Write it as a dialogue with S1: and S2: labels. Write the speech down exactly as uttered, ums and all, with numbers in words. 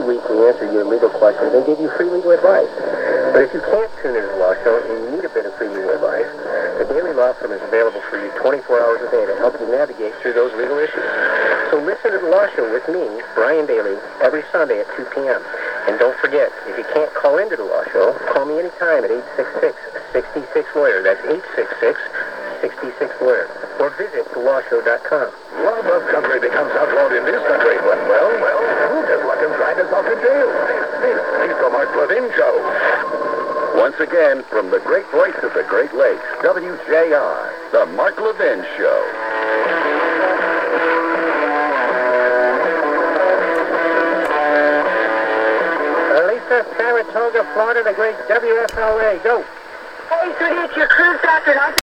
S1: week we answer your legal questions and give you free legal advice. But if you can't tune into the Law Show and you need a bit of free legal advice, the Daily Law Firm is available for you twenty-four hours a day to help you navigate through those legal issues. So listen to the Law Show with me, Brian Daly, every Sunday at two p.m. And don't forget, if you can't call into the Law Show, call me anytime at eight six six, six six, lawyer. That's eight six six, six six, lawyer. Or visit the law show dot com.
S2: Love of country becomes outlawed in this country. Well, well, well, who just let him drive us off to jail? This is the Mark Levin Show. Once again, from the great voice of the Great Lakes, W J R, the Mark Levin Show.
S1: Lisa, Saratoga, Florida, the great W F L A. Go.
S3: Hey, sweetie, it's your cruise doctor.